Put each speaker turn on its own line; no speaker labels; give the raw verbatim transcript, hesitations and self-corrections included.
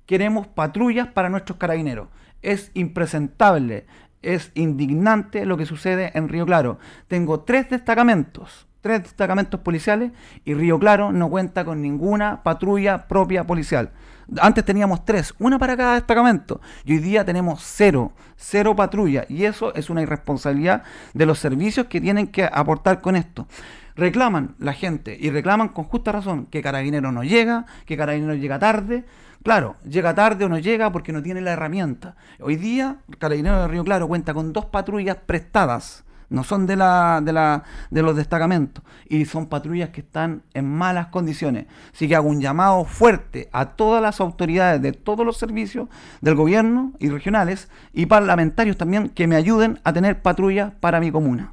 queremos patrullas para nuestros carabineros. Es impresentable, es indignante lo que sucede en Río Claro. Tengo tres destacamentos, tres destacamentos policiales y Río Claro no cuenta con ninguna patrulla propia policial. Antes teníamos tres, una para cada destacamento, y hoy día tenemos cero, cero patrulla, y eso es una irresponsabilidad de los servicios que tienen que aportar con esto. Reclaman la gente, y reclaman con justa razón, que Carabinero no llega, que Carabinero llega tarde. Claro, llega tarde o no llega porque no tiene la herramienta. Hoy día, Carabinero de Río Claro cuenta con dos patrullas prestadas, no son de la, de la de los destacamentos, y son patrullas que están en malas condiciones. Así que hago un llamado fuerte a todas las autoridades de todos los servicios del gobierno y regionales y parlamentarios también, que me ayuden a tener patrullas para mi comuna.